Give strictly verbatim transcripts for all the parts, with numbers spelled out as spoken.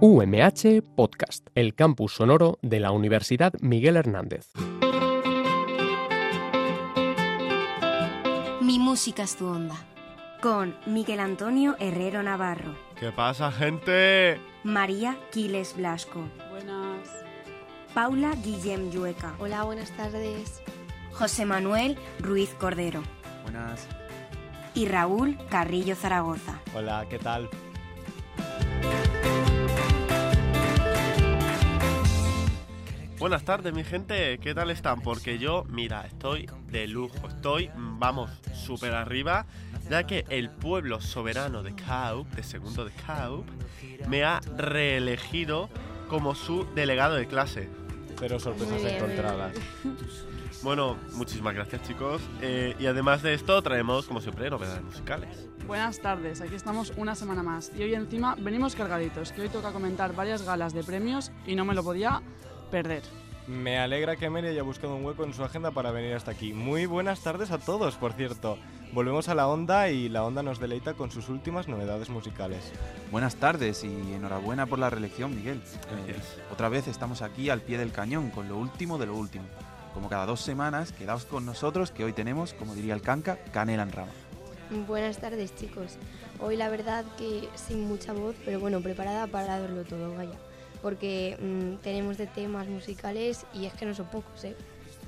U M H Podcast, el campus sonoro de la Universidad Miguel Hernández. Mi música es tu onda. Con Miguel Antonio Herrero Navarro. ¿Qué pasa, gente? María Quiles Blasco. Buenas. Paula Guillem Llueca. Hola, buenas tardes. José Manuel Ruiz Cordero. Buenas. Y Raúl Carrillo Zaragoza. Hola, ¿qué tal? Buenas tardes, mi gente, ¿qué tal están? Porque yo, mira, estoy de lujo, estoy, vamos, súper arriba, ya que el pueblo soberano de Caup, de segundo de Caup, me ha reelegido como su delegado de clase. Pero sorpresas encontradas. Bueno, muchísimas gracias, chicos. Eh, y además de esto, traemos, como siempre, novedades musicales. Buenas tardes, aquí estamos una semana más. Y hoy encima venimos cargaditos, que hoy toca comentar varias galas de premios y no me lo podía perder. Me alegra que Mary haya buscado un hueco en su agenda para venir hasta aquí. Muy buenas tardes a todos, por cierto. Volvemos a La Onda y La Onda nos deleita con sus últimas novedades musicales. Buenas tardes y enhorabuena por la reelección, Miguel. Eh, otra vez estamos aquí al pie del cañón con lo último de lo último. Como cada dos semanas, quedaos con nosotros que hoy tenemos, como diría el Canca, canela en rama. Buenas tardes, chicos. Hoy la verdad que sin mucha voz, pero bueno, preparada para darlo todo, vaya. Porque mmm, tenemos de temas musicales y es que no son pocos, ¿eh?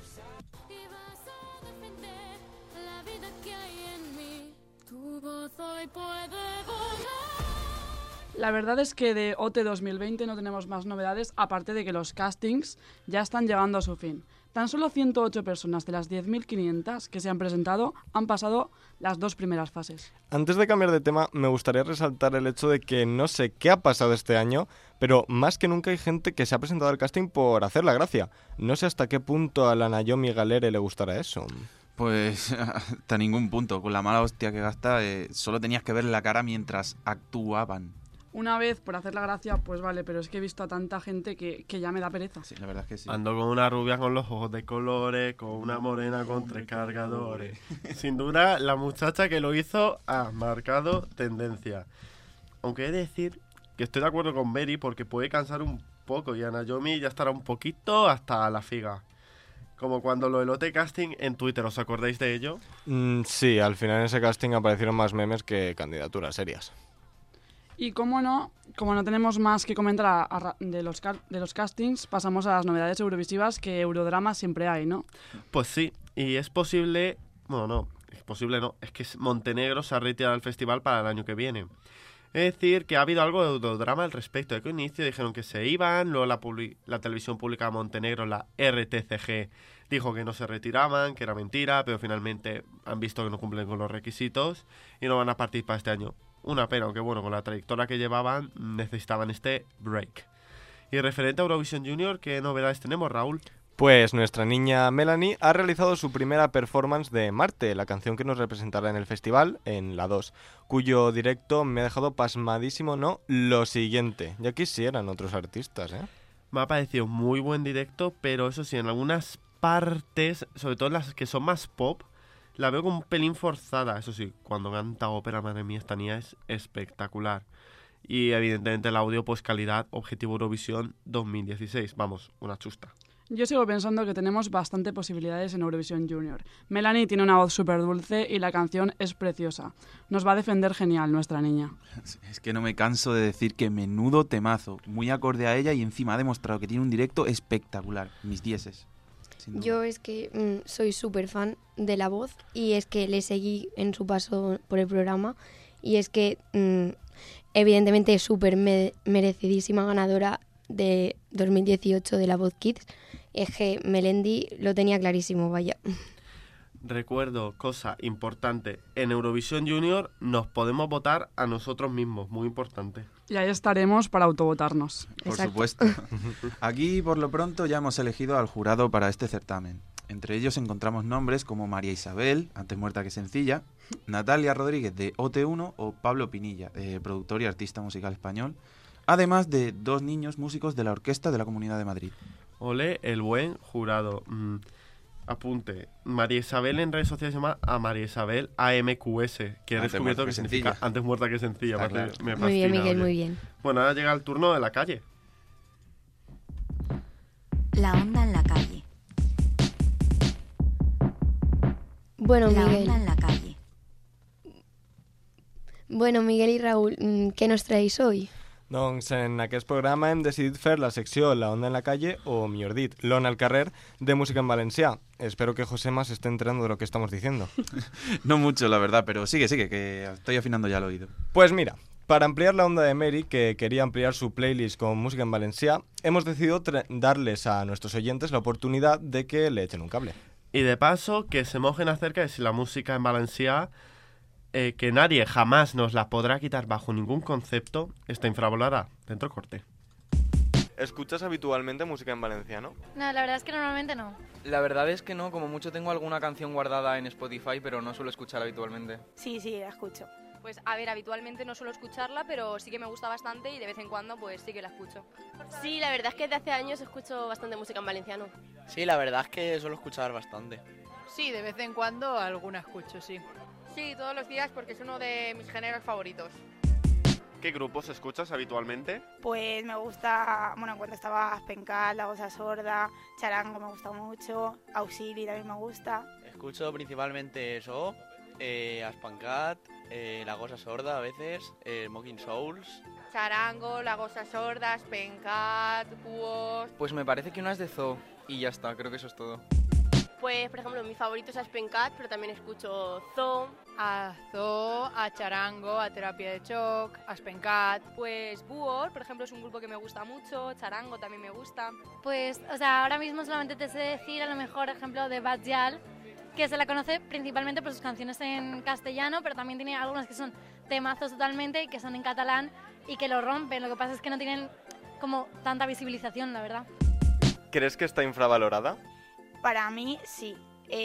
La verdad es que de O T dos mil veinte no tenemos más novedades, aparte de que los castings ya están llegando a su fin. Tan solo ciento ocho personas de las diez mil quinientas que se han presentado han pasado las dos primeras fases. Antes de cambiar de tema, me gustaría resaltar el hecho de que no sé qué ha pasado este año, pero más que nunca hay gente que se ha presentado al casting por hacer la gracia. No sé hasta qué punto a la Naomi Galere le gustará eso. Pues hasta ningún punto. Con la mala hostia que gasta, eh, solo tenías que ver la cara mientras actuaban. Una vez por hacer la gracia, pues vale, pero es que he visto a tanta gente que, que ya me da pereza. Sí, la verdad es que sí. Ando con una rubia con los ojos de colores, con una morena con tres cargadores. Sin duda, la muchacha que lo hizo ha marcado tendencia. Aunque he de decir que estoy de acuerdo con Mary porque puede cansar un poco y a Naomi ya estará un poquito hasta la figa. Como cuando lo del O T Casting en Twitter, ¿os acordáis de ello? Mm, sí, al final en ese casting aparecieron más memes que candidaturas serias. Y como no, como no tenemos más que comentar a, a, de, los, de los castings, pasamos a las novedades eurovisivas que Eurodrama siempre hay, ¿no? Pues sí, y es posible, bueno, no, es posible no, es que Montenegro se ha retirado del festival para el año que viene. Es decir, que ha habido algo de Eurodrama al respecto, de que al inicio dijeron que se iban, luego la, publi- la televisión pública de Montenegro, la R T C G, dijo que no se retiraban, que era mentira, pero finalmente han visto que no cumplen con los requisitos y no van a participar este año. Una pena, aunque bueno, con la trayectoria que llevaban necesitaban este break. Y referente a Eurovision Junior, ¿qué novedades tenemos, Raúl? Pues nuestra niña Melanie ha realizado su primera performance de Marte, la canción que nos representará en el festival, en la dos, cuyo directo me ha dejado pasmadísimo, ¿no? Lo siguiente, ya quisieran otros artistas, ¿eh? Me ha parecido muy buen directo, pero eso sí, en algunas partes, sobre todo las que son más pop, la veo como un pelín forzada. Eso sí, cuando canta ópera, madre mía, esta niña es espectacular. Y evidentemente el audio, pues calidad, objetivo Eurovisión dos mil dieciséis. Vamos, una chusta. Yo sigo pensando que tenemos bastante posibilidades en Eurovisión Junior. Melanie tiene una voz súper dulce y la canción es preciosa. Nos va a defender genial nuestra niña. Es que no me canso de decir que menudo temazo, muy acorde a ella y encima ha demostrado que tiene un directo espectacular. Mis dieces. Yo es que mmm, soy súper fan de la voz y es que le seguí en su paso por el programa y es que mmm, evidentemente es súper me- merecidísima ganadora de dos mil dieciocho de La Voz Kids. Es que Melendi lo tenía clarísimo, vaya. Recuerdo, cosa importante, en Eurovisión Junior nos podemos votar a nosotros mismos, muy importante. Y ahí estaremos para autovotarnos. Por Exacto. supuesto. Aquí, por lo pronto, ya hemos elegido al jurado para este certamen. Entre ellos encontramos nombres como María Isabel, antes muerta que sencilla, Natalia Rodríguez de O T uno o Pablo Pinilla, eh, productor y artista musical español, además de dos niños músicos de la Orquesta de la Comunidad de Madrid. Ole, el buen jurado. Mm. apunte. María Isabel en redes sociales se llama a María Isabel A M Q S, que he Antes descubierto muerta que que significa sencilla. antes muerta que sencilla. Está me claro. hace- me Muy bien, fascina, Miguel, oye. muy bien. Bueno, ahora llega el turno de la calle. La onda en la calle. Bueno, La Miguel. onda en la calle. Bueno, Miguel i Raül, mm, què nos traïs hoy? Doncs en aquest programa hem decidit fer la secció La Onda en la Calle, o millor dit, l'Ona al carrer, de música en valencià. Espero que Josema se esté enterando de lo que estamos diciendo. No mucho, la verdad, pero sigue, sigue, que estoy afinando ya el oído. Pues mira, para ampliar la onda de Mary, que quería ampliar su playlist con música en valencià, hemos decidido tra- darles a nuestros oyentes la oportunidad de que le echen un cable. Y de paso, que se mojen acerca de si la música en valencià, eh, que nadie jamás nos la podrá quitar bajo ningún concepto, está infravalorada. Dentro corte. ¿Escuchas habitualmente música en valenciano? No, la verdad es que normalmente no. La verdad es que no, como mucho tengo alguna canción guardada en Spotify, pero no suelo escuchar habitualmente. Sí, sí, la escucho. Pues a ver, habitualmente no suelo escucharla, pero sí que me gusta bastante y de vez en cuando pues sí que la escucho. Sí, la verdad es que desde hace años escucho bastante música en valenciano. Sí, la verdad es que suelo escuchar bastante. Sí, de vez en cuando alguna escucho, sí. Sí, todos los días porque es uno de mis géneros favoritos. ¿Qué grupos escuchas habitualmente? Pues me gusta, bueno, cuando estaba Aspencat, La Gosa Sorda, Charango me gusta mucho, Auxili también me gusta. Escucho principalmente eso, eh, Aspencat, eh, La Gosa Sorda a veces, eh, Mocking Souls. Charango, La Gosa Sorda, Aspencat, Búhos... Pues me parece que una es de Zoo y ya está, creo que eso es todo. Pues, por ejemplo, mi favorito es Aspencat, pero también escucho Zoo. A Zoo, a Charango, a Terapia de Shock, a Aspencat. Pues Búhos, por ejemplo, es un grupo que me gusta mucho, Charango también me gusta. Pues, o sea, ahora mismo solamente te sé decir a lo mejor ejemplo de Bad Gyal, que se la conoce principalmente por sus canciones en castellano, pero también tiene algunas que son temazos totalmente y que son en catalán y que lo rompen. Lo que pasa es que no tienen como tanta visibilización, la verdad. ¿Crees que está infravalorada? Para mí, sí.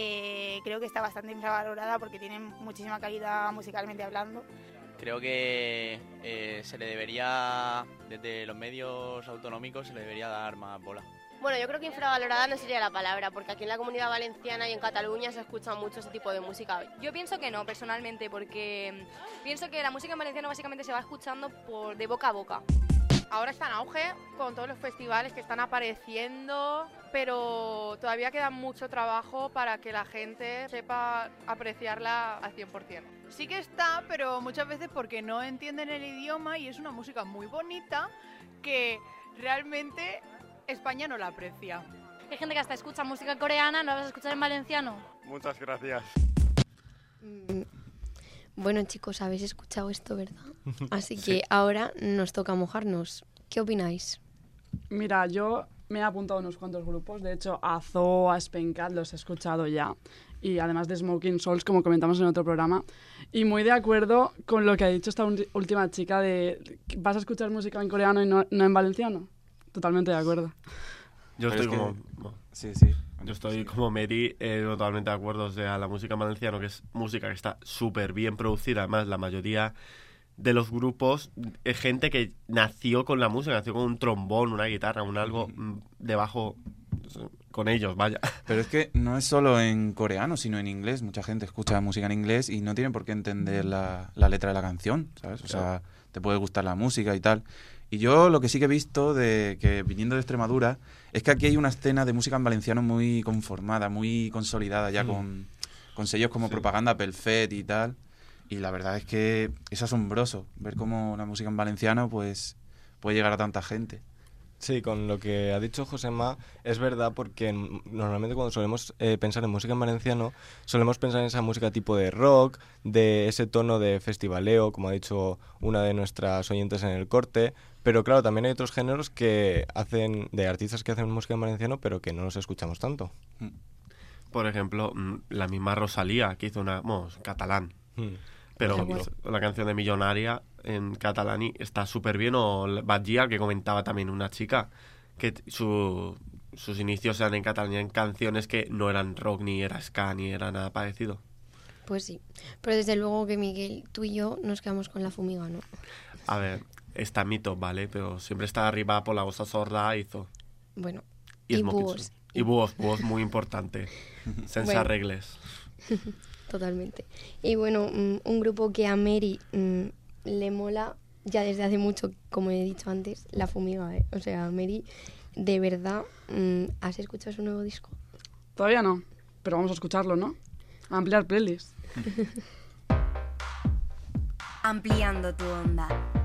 Eh, creo que está bastante infravalorada porque tiene muchísima calidad musicalmente hablando. Creo que eh, se le debería, desde los medios autonómicos, se le debería dar más bola. Bueno, yo creo que infravalorada no sería la palabra, porque aquí en la Comunidad Valenciana y en Cataluña se escucha mucho ese tipo de música. Yo pienso que no, personalmente, porque pienso que la música en valenciano básicamente se va escuchando por, de boca a boca. Ahora está en auge con todos los festivales que están apareciendo, pero todavía queda mucho trabajo para que la gente sepa apreciarla al cien por ciento. Sí que está, pero muchas veces porque no entienden el idioma y es una música muy bonita que realmente España no la aprecia. Hay gente que hasta escucha música coreana, ¿no la vas a escuchar en valenciano? Muchas gracias. Mm, Bueno, chicos, habéis escuchado esto, ¿verdad? Así que sí. Ahora nos toca mojarnos. ¿Qué opináis? Mira, yo me he apuntado a unos cuantos grupos. De hecho, a Zoo, a Aspencat los he escuchado ya. Y además de Smoking Souls, como comentamos en otro programa. Y muy de acuerdo con lo que ha dicho esta última chica de ¿vas a escuchar música en coreano y no, no en valenciano? Totalmente de acuerdo. Yo Pero estoy es como... que- no. Sí, sí. Yo estoy como Mary, eh, totalmente de acuerdo. O sea, la música en valenciano, que es música que está súper bien producida. Además, la mayoría de los grupos es gente que nació con la música, nació con un trombón, una guitarra, un algo mm, de bajo con ellos, vaya. Pero es que no es solo en coreano, sino en inglés. Mucha gente escucha música en inglés y no tiene por qué entender la, la letra de la canción, ¿sabes? O sea, te puede gustar la música y tal. Y yo lo que sí que he visto, de que viniendo de Extremadura, es que aquí hay una escena de música en valenciano muy conformada, muy consolidada ya, mm. con, con sellos como Sí. Propaganda Pelfet y tal. Y la verdad es que es asombroso ver cómo la música en valenciano pues puede llegar a tanta gente. Sí, con lo que ha dicho Josema es verdad, porque n- normalmente cuando solemos eh, pensar en música en valenciano solemos pensar en esa música tipo de rock, de ese tono de festivaleo, como ha dicho una de nuestras oyentes en el corte, pero claro, también hay otros géneros que hacen, de artistas que hacen música en valenciano, pero que no los escuchamos tanto. Por ejemplo, mm, la misma Rosalía, que hizo una... Bueno, catalán. Mm. Pero Por ejemplo. hizo la canción de Millonaria en catalán y está súper bien. O Bad Gyal, que comentaba también una chica, que t- su, sus inicios eran en catalán, en canciones que no eran rock, ni era ska, ni era nada parecido. Pues sí. Pero desde luego que Miguel, tú y yo nos quedamos con la fumiga, ¿no? A ver, está mito, ¿vale? Pero siempre está arriba por la Gosa Sorda, hizo... Bueno, Y y Smoking búhos. Souls. Y voz, voz muy importante. Sense Bueno. arregles. Totalmente. Y bueno, mm, un grupo que a Mary mm, le mola ya desde hace mucho, como he dicho antes, La Fumiga, ¿eh? O sea, Mary, de verdad, mm, ¿has escuchado su nuevo disco? Todavía no, pero vamos a escucharlo, ¿no? A ampliar playlist. Ampliando tu onda.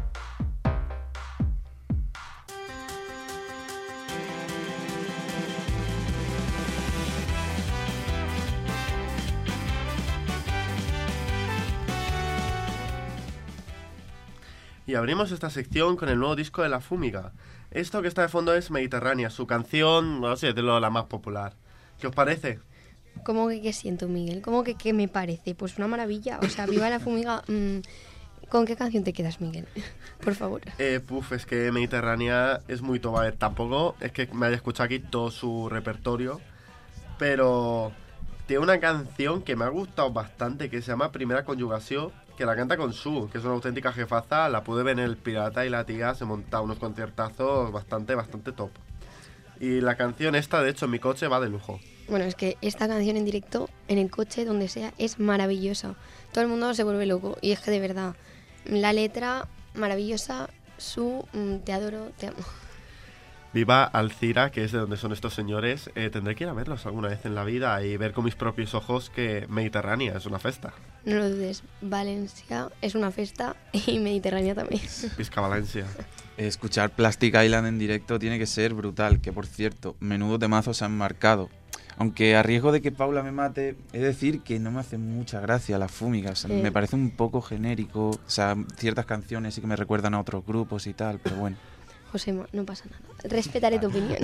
Y abrimos esta sección con el nuevo disco de La Fumiga. Esto que está de fondo es Mediterránea, su canción, no sé, de lo la más popular. ¿Qué os parece? ¿Cómo que qué siento, Miguel? ¿Cómo que qué me parece? Pues una maravilla. O sea, viva La Fumiga. Mm, ¿con qué canción te quedas, Miguel? Por favor. Eh, puf, es que Mediterránea es muy top. A ver, tampoco es que me haya escuchado aquí todo su repertorio, pero tiene una canción que me ha gustado bastante que se llama Primera Conjugación, que la canta con Su, que es una auténtica jefaza. La pude ver en El Pirata y la tía se monta unos conciertazos bastante, bastante top. Y la canción esta, de hecho, en mi coche va de lujo. Bueno, es que esta canción en directo, en el coche, donde sea, es maravillosa. Todo el mundo se vuelve loco. Y es que de verdad, la letra maravillosa, Su, mm, te adoro, te amo. Viva Alcira, que es de donde son estos señores. Eh, tendré que ir a verlos alguna vez en la vida y ver con mis propios ojos que Mediterránea es una festa. No lo dudes, Valencia es una festa y Mediterránea también. Visca Valencia. Escuchar Plastic Island en directo tiene que ser brutal, que por cierto, menudo temazos se han marcado. Aunque a riesgo de que Paula me mate, he de decir que no me hace mucha gracia La Fumiga. O sea, Sí. me parece un poco genérico. O sea, ciertas canciones sí que me recuerdan a otros grupos y tal, pero bueno. Josema, no pasa nada. Respetaré tu opinión.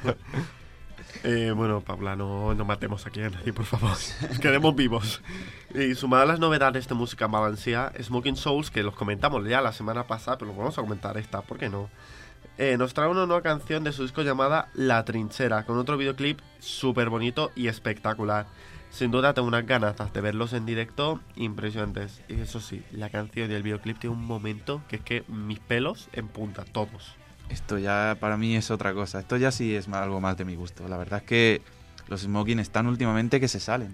Eh, bueno, Paula, no, no matemos aquí a nadie, por favor. Nos quedemos vivos. Y sumada a las novedades de música en Valencia, Smoking Souls, que los comentamos ya la semana pasada, pero los vamos a comentar esta, ¿por qué no? Eh, nos trae una nueva canción de su disco llamada La Trinchera, con otro videoclip súper bonito y espectacular. Sin duda tengo unas ganas de verlos en directo impresionantes. Y eso sí, la canción y el videoclip tiene un momento que es que mis pelos en punta, todos. Esto ya para mí es otra cosa. Esto ya sí es algo más de mi gusto. La verdad es que los Smoking están últimamente que se salen.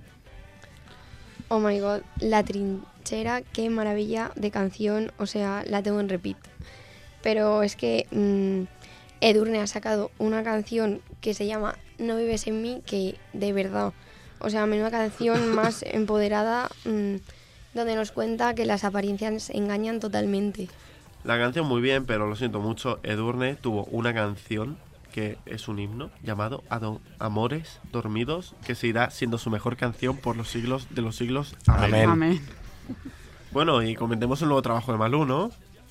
Oh my god, La Trinchera, qué maravilla de canción. O sea, la tengo en repeat. Pero es que mmm, Edurne ha sacado una canción que se llama No vives en mí, que de verdad, o sea, menuda canción más empoderada, mmm, donde nos cuenta que las apariencias engañan totalmente. La canción muy bien, pero lo siento mucho, Edurne tuvo una canción que es un himno llamado Ado- Amores Dormidos, que seguirá siendo su mejor canción por los siglos de los siglos. Amén. Amén. Amén. Bueno, y comentemos el nuevo trabajo de Malú, ¿no?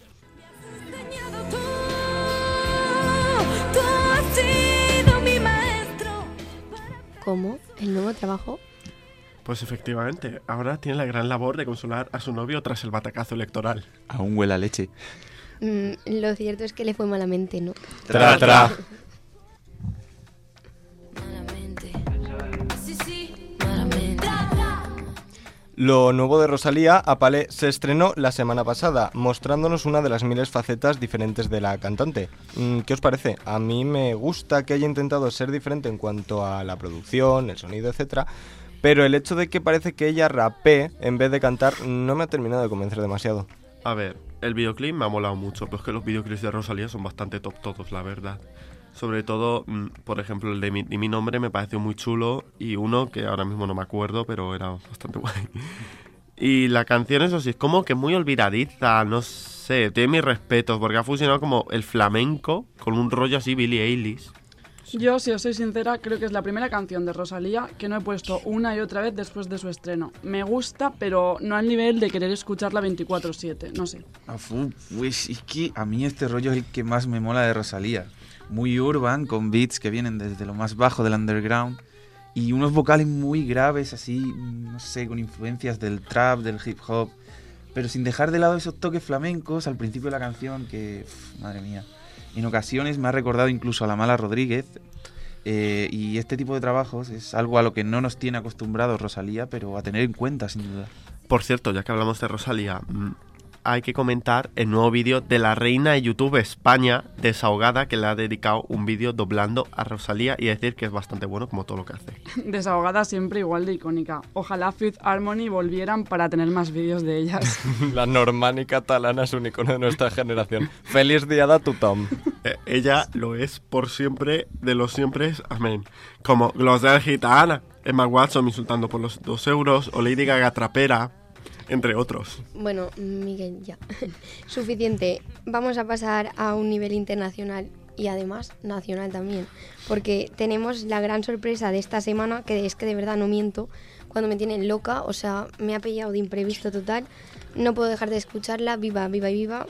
Tú has sido mi maestro. ¿Cómo? ¿El nuevo trabajo? Pues efectivamente, ahora tiene la gran labor de consolar a su novio tras el batacazo electoral. Aún huele a leche. Mm, lo cierto es que le fue malamente, ¿no? Tra, tra. Sí, sí, malamente. Lo nuevo de Rosalía, Apale, se estrenó la semana pasada, mostrándonos una de las miles facetas diferentes de la cantante. ¿Qué os parece? A mí me gusta que haya intentado ser diferente en cuanto a la producción, el sonido, etcétera, pero el hecho de que parece que ella rapee en vez de cantar no me ha terminado de convencer demasiado. A ver, el videoclip me ha molado mucho, pero es que los videoclips de Rosalía son bastante top todos, la verdad. Sobre todo, mmm, por ejemplo, el de mi, y mi nombre me pareció muy chulo, y uno que ahora mismo no me acuerdo, pero era bastante guay. Y la canción, eso sí, es como que muy olvidadiza, no sé, tiene mis respetos, porque ha fusionado como el flamenco con un rollo así Billie Eilish. Yo, si os soy sincera, creo que es la primera canción de Rosalía que no he puesto una y otra vez después de su estreno. Me gusta, pero no al nivel de querer escucharla veinticuatro siete, no sé. Afu, pues es que a mí este rollo es el que más me mola de Rosalía. Muy urban, con beats que vienen desde lo más bajo del underground y unos vocales muy graves, así, no sé, con influencias del trap, del hip hop, pero sin dejar de lado esos toques flamencos al principio de la canción que, uf, madre mía, en ocasiones me ha recordado incluso a La Mala Rodríguez. Eh, y este tipo de trabajos es algo a lo que no nos tiene acostumbrados Rosalía, pero a tener en cuenta, sin duda. Por cierto, ya que hablamos de Rosalía, hay que comentar el nuevo vídeo de la reina de YouTube España, Desahogada, que le ha dedicado un vídeo doblando a Rosalía y decir que es bastante bueno como todo lo que hace. Desahogada siempre igual de icónica. Ojalá Fifth Harmony volvieran para tener más vídeos de ellas. La normani catalana es un icono de nuestra generación. Feliz día de tothom. Eh, ella lo es por siempre, de los siempre, amén. Como Glosel Gitana, Emma Watson insultando por los dos euros, o Lady Gaga trapera, entre otros. Bueno, Miguel, ya. Suficiente. Vamos a pasar a un nivel internacional y además nacional también. Porque tenemos la gran sorpresa de esta semana, que es que de verdad no miento, cuando me tienen loca, o sea, me ha pillado de imprevisto total. No puedo dejar de escucharla, viva, viva y viva.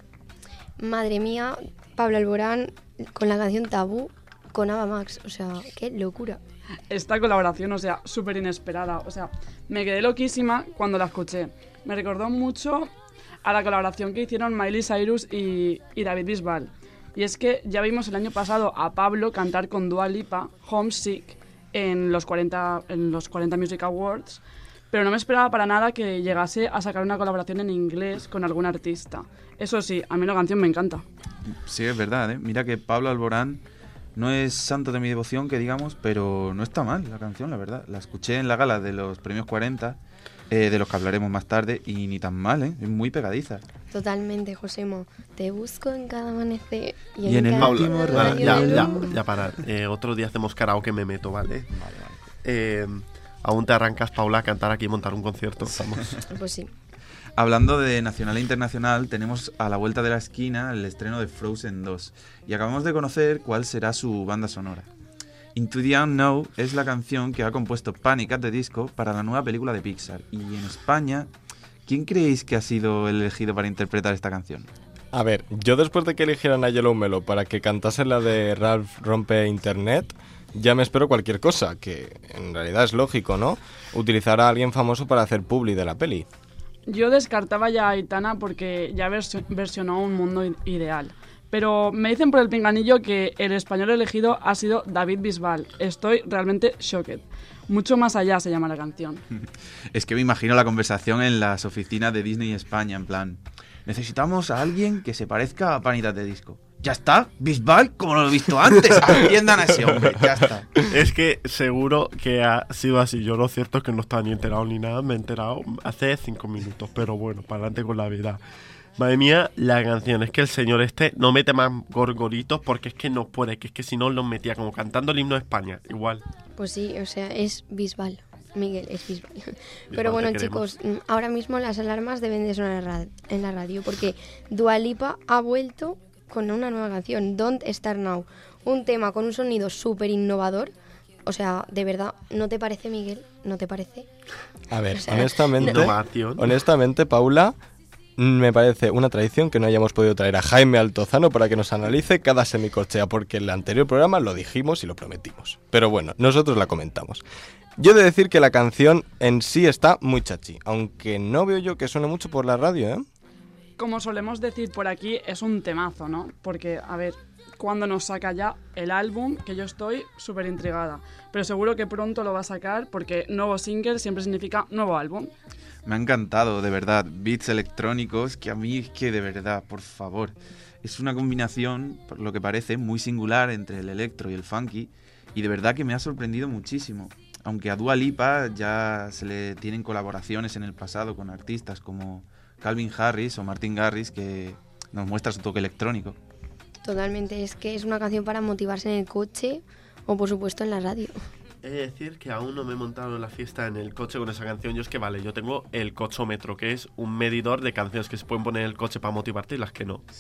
Madre mía, Pablo Alborán con la canción Tabú, con Ava Max, o sea, qué locura. Esta colaboración, o sea, súper inesperada, o sea, me quedé loquísima cuando la escuché. Me recordó mucho a la colaboración que hicieron Miley Cyrus y, y David Bisbal. Y es que ya vimos el año pasado a Pablo cantar con Dua Lipa, Homesick, en los cuarenta, en los cuarenta Music Awards, pero no me esperaba para nada que llegase a sacar una colaboración en inglés con algún artista. Eso sí, a mí la canción me encanta. Sí, es verdad, ¿eh? Mira que Pablo Alborán no es santo de mi devoción, que digamos, pero no está mal la canción, la verdad. La escuché en la gala de los premios cuarenta, eh, de los que hablaremos más tarde, y ni tan mal, ¿eh? Es muy pegadiza. Totalmente, Josemo. Te busco en cada amanecer y en, y en el cada último Paula, rayo ya, de ya, luz. ya parar. Eh, otro día hacemos karaoke, me meto, ¿vale? Vale, vale. Eh, aún te arrancas, Paula, a cantar aquí y montar un concierto. Vamos. Pues sí. Hablando de nacional e internacional, tenemos a la vuelta de la esquina el estreno de Frozen dos y acabamos de conocer cuál será su banda sonora. Into the Unknown es la canción que ha compuesto Panic at the Disco para la nueva película de Pixar. Y en España, ¿quién creéis que ha sido el elegido para interpretar esta canción? A ver, yo después de que eligieran a Yellow Melo para que cantase la de Ralph Rompe Internet, ya me espero cualquier cosa, que en realidad es lógico, ¿no? Utilizar a alguien famoso para hacer publi de la peli. Yo descartaba ya a Aitana porque ya vers- versionó Un Mundo I- Ideal. Pero me dicen por el pinganillo que el español elegido ha sido David Bisbal. Estoy realmente shocked. Mucho más allá se llama la canción. Es que me imagino la conversación en las oficinas de Disney España, en plan, necesitamos a alguien que se parezca a Panic at the Disco. Ya está, Bisbal, como lo he visto antes, atiendan a ese hombre, ya está. Es que seguro que ha sido así. Yo lo cierto es que no estaba ni enterado ni nada, me he enterado hace cinco minutos, pero bueno, para adelante con la vida. Madre mía, la canción, es que el señor este no mete más gorgoritos porque es que no puede, que es que si no los metía como cantando el himno de España, igual. Pues sí, o sea, es Bisbal. Miguel, es Bisbal. Bisbal, Pero bueno, te queremos. chicos, ahora mismo las alarmas deben de sonar en la rad- en la radio porque Dua Lipa ha vuelto con una nueva canción, Don't Start Now. Un tema con un sonido súper innovador. O sea, de verdad, ¿no te parece, Miguel? ¿No te parece? A ver, O sea, honestamente, Innovación. honestamente, Paula, me parece una tradición que no hayamos podido traer a Jaime Altozano para que nos analice cada semicorchea, porque en el anterior programa lo dijimos y lo prometimos. Pero bueno, nosotros la comentamos. Yo he de decir que la canción en sí está muy chachi, aunque no veo yo que suene mucho por la radio, ¿eh? Como solemos decir por aquí, es un temazo, ¿no? Porque, a ver, cuando nos saca ya el álbum, que yo estoy súper intrigada. Pero seguro que pronto lo va a sacar porque nuevo single siempre significa nuevo álbum. Me ha encantado, de verdad, beats electrónicos, que a mí es que de verdad, por favor, es una combinación, por lo que parece, muy singular entre el electro y el funky, y de verdad que me ha sorprendido muchísimo. Aunque a Dua Lipa ya se le tienen colaboraciones en el pasado con artistas como Calvin Harris o Martin Garrix, que nos muestra su toque electrónico. Totalmente, es que es una canción para motivarse en el coche o por supuesto en la radio. He de decir que aún no me he montado en la fiesta en el coche con esa canción. Yo es que vale, yo tengo el cochómetro, que es un medidor de canciones que se pueden poner en el coche para motivarte y las que no.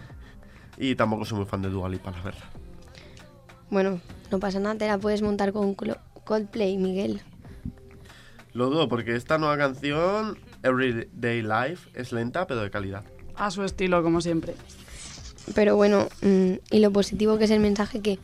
Y tampoco soy muy fan de Dua Lipa, la verdad. Bueno, no pasa nada, te la puedes montar con Clo- Coldplay, Miguel. Lo dudo, porque esta nueva canción, Everyday Life, es lenta pero de calidad. A su estilo, como siempre. Pero bueno, mmm, y lo positivo que es el mensaje que...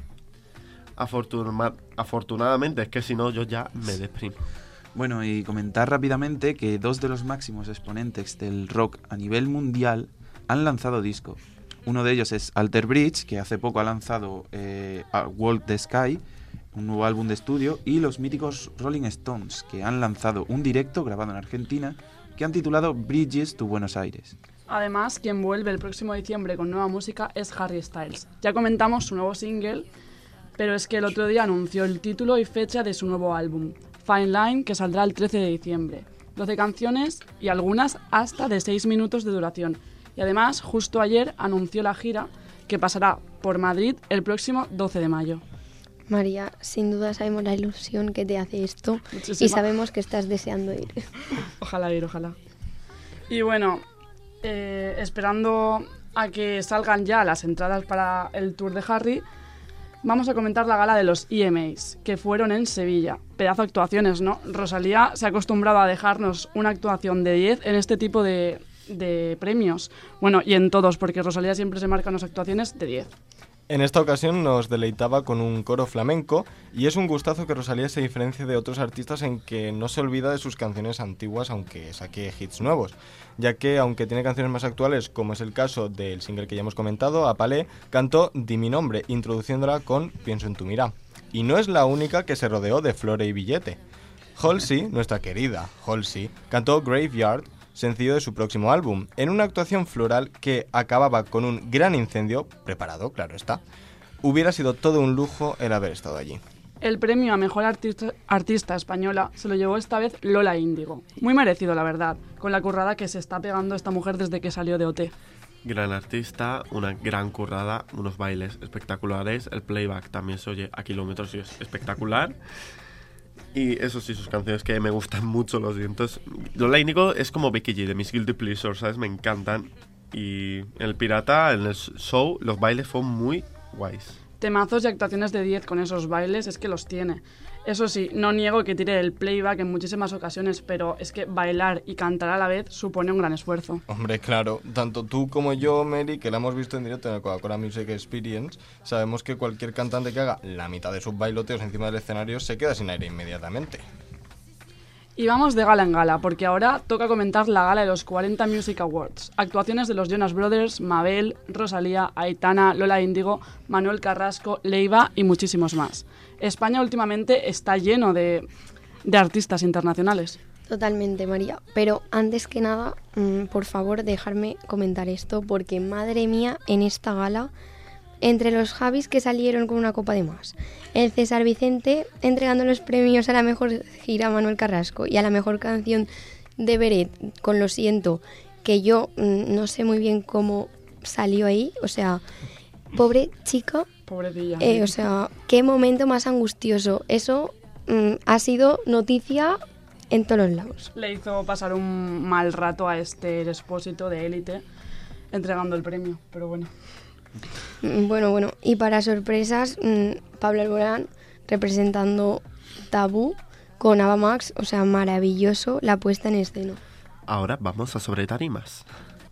Afortuna- afortunadamente, es que si no yo ya me deprimo. Bueno, y comentar rápidamente que dos de los máximos exponentes del rock a nivel mundial han lanzado disco. Uno de ellos es Alter Bridge, que hace poco ha lanzado eh, Walk the Sky, un nuevo álbum de estudio, y los míticos Rolling Stones, que han lanzado un directo grabado en Argentina que han titulado Bridges to Buenos Aires. Además, quien vuelve el próximo diciembre con nueva música es Harry Styles. Ya comentamos su nuevo single, pero es que el otro día anunció el título y fecha de su nuevo álbum, Fine Line, que saldrá el trece de diciembre. doce canciones y algunas hasta de seis minutos de duración. Y además, justo ayer anunció la gira que pasará por Madrid el próximo doce de mayo. María, sin duda sabemos la ilusión que te hace esto. Muchísima. Y sabemos que estás deseando ir. Ojalá ir, ojalá. Y bueno, eh, esperando a que salgan ya las entradas para el tour de Harry, vamos a comentar la gala de los E M As, que fueron en Sevilla. Pedazo de actuaciones, ¿no? Rosalía se ha acostumbrado a dejarnos una actuación de diez en este tipo de, de premios. Bueno, y en todos, porque Rosalía siempre se marca unas actuaciones de diez. En esta ocasión nos deleitaba con un coro flamenco y es un gustazo que Rosalía se diferencie de otros artistas en que no se olvida de sus canciones antiguas aunque saque hits nuevos, ya que aunque tiene canciones más actuales, como es el caso del single que ya hemos comentado, Apalé, cantó Di mi nombre, introduciéndola con Pienso en tu mirá. Y no es la única que se rodeó de flore y billete. Halsey, nuestra querida Halsey, cantó Graveyard, sencillo de su próximo álbum, en una actuación floral que acababa con un gran incendio, preparado, claro está. Hubiera sido todo un lujo el haber estado allí. El premio a Mejor artista, artista Española se lo llevó esta vez Lola Índigo. Muy merecido, la verdad, con la currada que se está pegando esta mujer desde que salió de O T. Gran artista, una gran currada, unos bailes espectaculares, el playback también se oye a kilómetros y es espectacular. Y eso sí, sus canciones que me gustan mucho, los vientos. Lola Índigo es como Becky G de mis Guilty Pleasures, ¿sabes? Me encantan. Y en el Pirata, en el show, los bailes fueron muy guays. Temazos y actuaciones de diez con esos bailes es que los tiene. Eso sí, no niego que tire el playback en muchísimas ocasiones, pero es que bailar y cantar a la vez supone un gran esfuerzo. Hombre, claro, tanto tú como yo, Mary, que la hemos visto en directo en el Coca-Cola Music Experience, sabemos que cualquier cantante que haga la mitad de sus bailoteos encima del escenario se queda sin aire inmediatamente. Y vamos de gala en gala, porque ahora toca comentar la gala de los cuarenta Music Awards. Actuaciones de los Jonas Brothers, Mabel, Rosalía, Aitana, Lola Índigo, Manuel Carrasco, Leiva y muchísimos más. España últimamente está lleno de, de artistas internacionales. Totalmente, María. Pero antes que nada, mmm, por favor, dejarme comentar esto, porque madre mía, en esta gala, entre los Javis que salieron con una copa de más, el César Vicente entregando los premios a la mejor gira a Manuel Carrasco y a la mejor canción de Beret, con Lo siento, que yo mmm, no sé muy bien cómo salió ahí, o sea, pobre chica. Pobrecilla. Eh, o sea, qué momento más angustioso. Eso mmm, ha sido noticia en todos los lados. Le hizo pasar un mal rato a este Expósito de Élite entregando el premio, pero bueno. Bueno, bueno, y para sorpresas, mmm, Pablo Alborán representando Tabú con Ava Max, o sea, maravilloso la puesta en escena. Ahora vamos a Sobre Tarimas.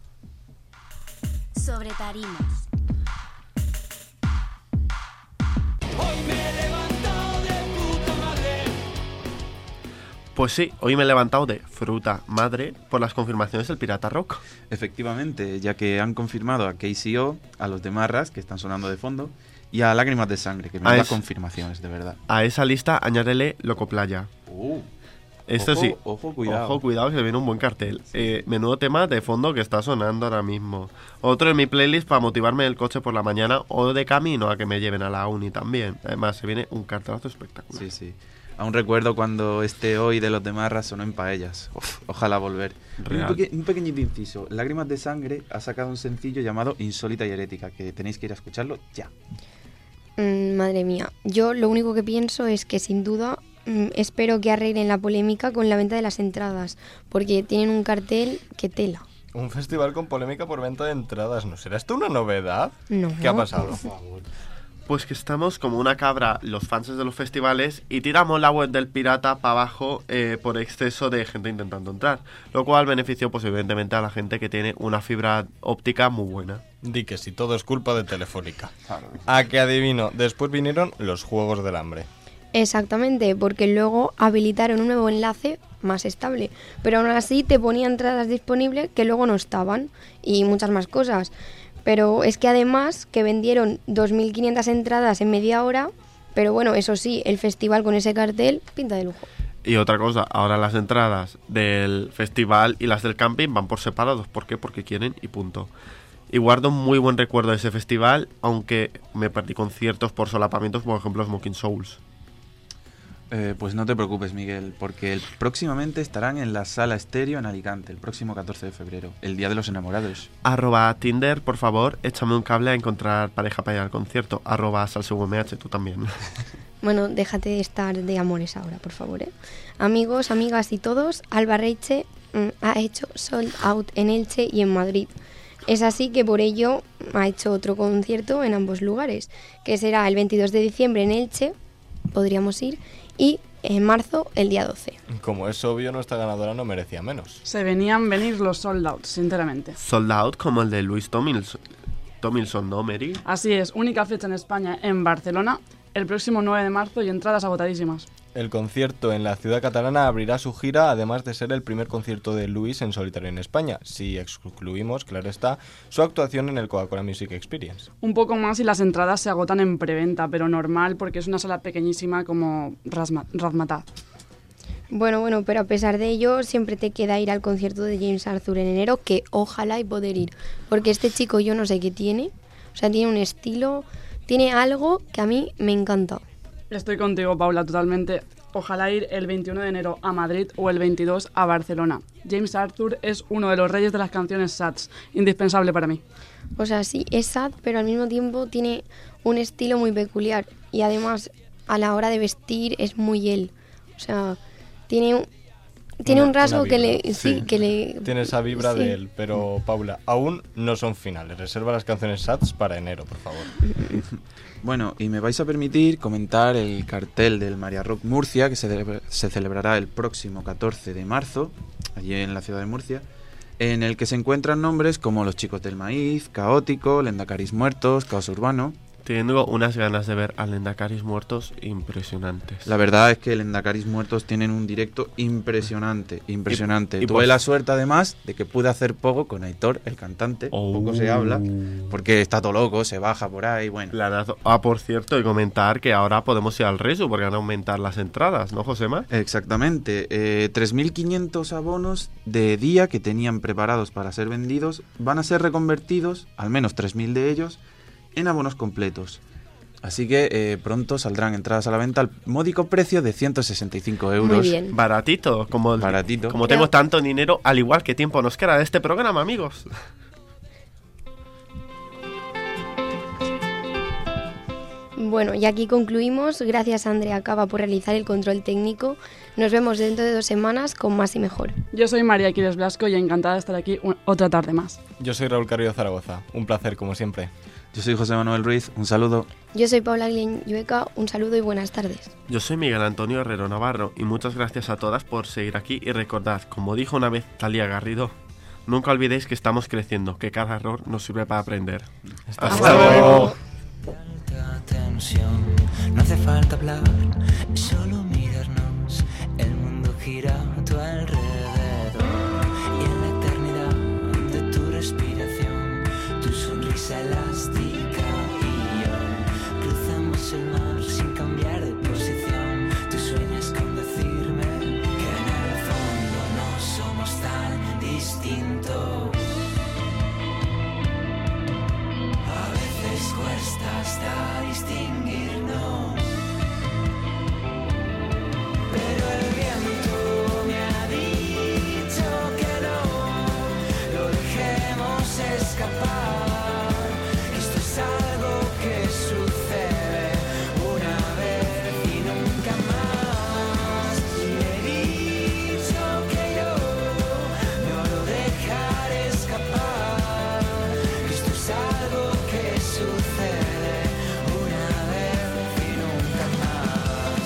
Sobre Tarimas. Pues sí, hoy me he levantado de fruta madre por las confirmaciones del Pirata Rock. Efectivamente, ya que han confirmado a K C O, a los de Marras, que están sonando de fondo, y a Lágrimas de Sangre, que me dan confirmaciones, de verdad. A esa lista añádele Loco Playa. Uh, Esto ojo, sí, ojo, cuidado. Ojo, cuidado, que se viene un buen cartel. Eh, menudo tema de fondo que está sonando ahora mismo. Otro en mi playlist para motivarme en el coche por la mañana o de camino a que me lleven a la uni también. Además, se viene un cartelazo espectacular. Sí, sí. Aún recuerdo cuando este Hoy de los de Marras sonó en Paellas. Uf, ojalá volver. Un, peque- un pequeñito inciso. Lágrimas de Sangre ha sacado un sencillo llamado Insólita y Herética, que tenéis que ir a escucharlo ya. Mm, madre mía, yo lo único que pienso es que sin duda mm, espero que arreglen la polémica con la venta de las entradas, porque tienen un cartel que tela. Un festival con polémica por venta de entradas, ¿no será esto una novedad? No. ¿Qué ha pasado? Por favor. Pues que estamos como una cabra los fans de los festivales y tiramos la web del pirata para abajo eh, por exceso de gente intentando entrar, lo cual benefició pues evidentemente a la gente que tiene una fibra óptica muy buena. Di que si todo es culpa de Telefónica. A que adivino, después vinieron los Juegos del Hambre. Exactamente, porque luego habilitaron un nuevo enlace más estable, pero aún así te ponía entradas disponibles que luego no estaban y muchas más cosas. Pero es que además que vendieron dos mil quinientas entradas en media hora, pero bueno, eso sí, el festival con ese cartel pinta de lujo. Y otra cosa, ahora las entradas del festival y las del camping van por separados. ¿Por qué? Porque quieren y punto. Y guardo un muy buen recuerdo de ese festival, aunque me perdí conciertos por solapamientos, por ejemplo Smoking Souls. Eh, pues no te preocupes, Miguel, porque el, próximamente estarán en la Sala Estéreo en Alicante, el próximo catorce de febrero, el Día de los Enamorados. Arroba Tinder, por favor, échame un cable a encontrar pareja para ir al concierto. Arroba SalseUMH, tú también. Bueno, déjate de estar de amores ahora, por favor, ¿eh? Amigos, amigas y todos, Alba Reiche mm, ha hecho sold out en Elche y en Madrid. Es así que por ello ha hecho otro concierto en ambos lugares, que será el veintidós de diciembre en Elche, podríamos ir, y en marzo el día doce. Como es obvio, nuestra ganadora no merecía menos. Se venían venir los sold out, sinceramente. Sold out como el de Luis Tomilson, Tomilson, ¿no, Mary? Así es, única fecha en España, en Barcelona, el próximo nueve de marzo y entradas agotadísimas. El concierto en la ciudad catalana abrirá su gira, además de ser el primer concierto de Luis en solitario en España, si excluimos, claro está, su actuación en el Coca-Cola Music Experience. Un poco más y las entradas se agotan en preventa, pero normal porque es una sala pequeñísima como Razmataz. Bueno, bueno, pero a pesar de ello, siempre te queda ir al concierto de James Arthur en enero, que ojalá y poder ir, porque este chico yo no sé qué tiene, o sea, tiene un estilo, tiene algo que a mí me encanta. Estoy contigo, Paula, totalmente. Ojalá ir el veintiuno de enero a Madrid o el veintidós a Barcelona. James Arthur es uno de los reyes de las canciones sads, indispensable para mí. O sea, sí, es sad, pero al mismo tiempo tiene un estilo muy peculiar y además a la hora de vestir es muy él. O sea, tiene un, tiene Una- un rasgo una que vibra. le, sí, Sí. que le... Tiene esa vibra sí. de él, pero Paula, aún no son finales. Reserva las canciones sads para enero, por favor. Bueno, y me vais a permitir comentar el cartel del Maria Rock Murcia, que se, celebra- se celebrará el próximo catorce de marzo, allí en la ciudad de Murcia, en el que se encuentran nombres como Los Chicos del Maíz, Caótico, Lendacaris Muertos, Caos Urbano. Tengo unas ganas de ver a Lendacaris Muertos impresionantes. La verdad es que Lendacaris Muertos tienen un directo impresionante, impresionante. Y- y Tuve por- la suerte además de que pude hacer poco con Aitor, el cantante, poco se habla, porque está todo loco, se baja por ahí, bueno. Planazo. Ah, por cierto, y comentar que ahora podemos ir al Resu porque van a aumentar las entradas, ¿no, Josema? Exactamente, eh, tres mil quinientos abonos de día que tenían preparados para ser vendidos van a ser reconvertidos, al menos tres mil de ellos, en abonos completos. Así que eh, pronto saldrán entradas a la venta al módico precio de ciento sesenta y cinco euros. Muy bien. Baratito, como, el- Baratito. como Pero- tengo tanto dinero, al igual que tiempo nos queda de este programa, amigos. Bueno, y aquí concluimos. Gracias a Andrea Cava por realizar el control técnico. Nos vemos dentro de dos semanas con más y mejor. Yo soy María Quiles Blasco y encantada de estar aquí un- otra tarde más. Yo soy Raúl Carrillo Zaragoza. Un placer, como siempre. Yo soy José Manuel Ruiz, un saludo. Yo soy Paula Guillén Llueca. Un saludo y buenas tardes. Yo soy Miguel Antonio Herrero Navarro y muchas gracias a todas por seguir aquí y recordad, como dijo una vez Talía Garrido, nunca olvidéis que estamos creciendo, que cada error nos sirve para aprender. Hasta, Hasta luego. Tensión, no hace falta hablar, es solo mirarnos. El mundo gira a tu alrededor y en la eternidad de tu respiración, tu sonrisa elástica y yo cruzamos el mar sin cambiar de posición. Tú sueñas con decirme que en el fondo no somos tan distintos. A veces cuesta hasta distinguirnos, pero el viento me ha dicho que no lo dejemos escapar, que esto es algo que sucede una vez y nunca más. Y le he dicho que yo no lo dejaré escapar, que esto es algo que sucede una vez y nunca más.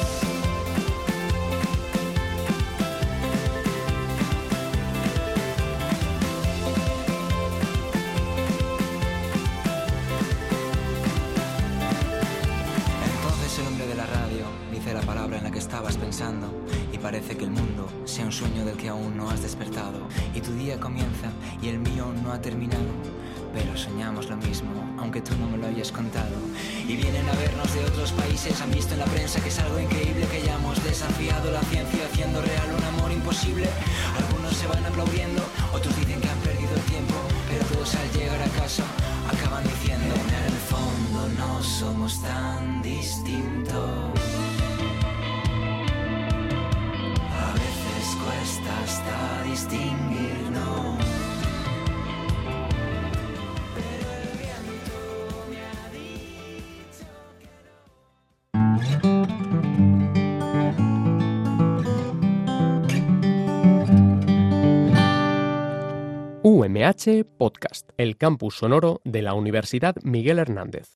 Entonces el hombre de la radio dice la palabra en la que estabas pensando y parece que el mundo sea un sueño del que aún no has despertado y tu día comienza y el mío no ha terminado. pero soñamos lo mismo, aunque tú no me lo hayas contado. Y vienen a vernos de otros países, han visto en la prensa que es algo increíble, que hayamos desafiado la ciencia haciendo real un amor imposible. Algunos se van aplaudiendo, otros dicen que han perdido el tiempo, pero todos al llegar a casa acaban diciendo: en el fondo no somos tan distintos. A veces cuesta hasta distinguirnos. U M H Podcast, el campus sonoro de la Universidad Miguel Hernández.